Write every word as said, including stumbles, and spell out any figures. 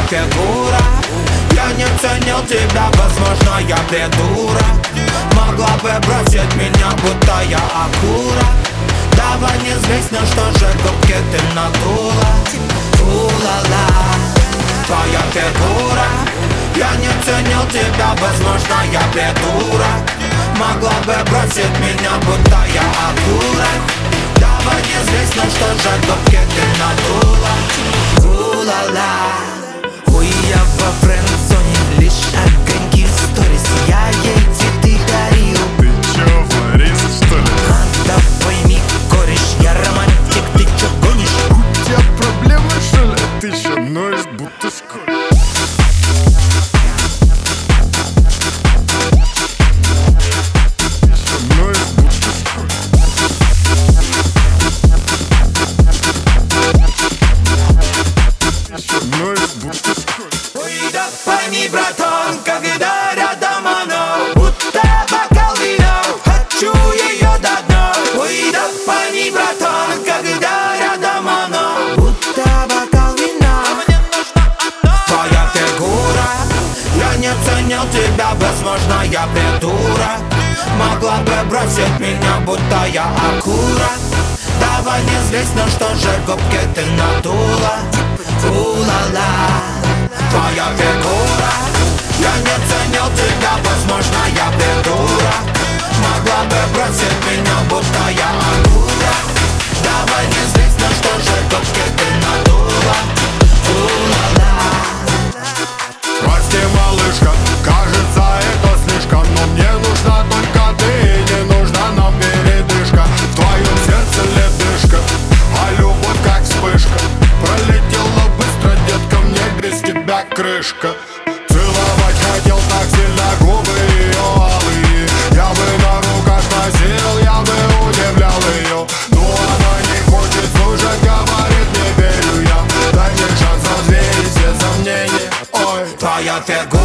фигура. Я не ценил тебя, возможно, я придурок. Могла бы бросить меня, будто я акура. Давай не злись, ну что же губки ты надула. У-ла-ла, твоя фигура. Я не ценил тебя, возможно, я придурок. Могла бы бросить меня, будто я акура. Давай не злись, ну что же губки ты надула. У-ла-ла. Ой, я во френдзоне, лишь огоньки в сторис. Я ей цветы дарил. Ты чё, флорист, что ли? Надо пойми, кореш, я романтик, ты чё гонишь? У тебя проблемы, что ли? Ты чё ноешь, будто скоро? Ой, да пойми, братан, когда рядом оно, будто бокал вина, хочу ее до дна. Ой, да пойми, братан, когда рядом оно, будто бокал вина. Твоя фигура. Я не ценил тебя, возможно, я придурок. Могла бы бросить меня, будто я акура. Давай не злись, ну что же губки ты надула. У-ла-ла, твоя фигура. Я не ценил тебя, возможно, я придурок. Могла бы бросить меня, будто я акура. Давай не злись, ну что же губки ты надула. У-ла-ла. Прости, малышка, кажется, это слишком. Но мне нужна только ты, не нужна нам передышка. В твоем сердце ледышка, а любовь как вспышка. Пролетела быстро, детка, мне без тебя крышка. Целовать хотел так сильно губы ее алые. Я бы на руках носил, я бы удивлял ее. Но она не хочет слушать, говорит, не верю я. Дай мне шанс развеять все сомнения. Ой, твоя фигура.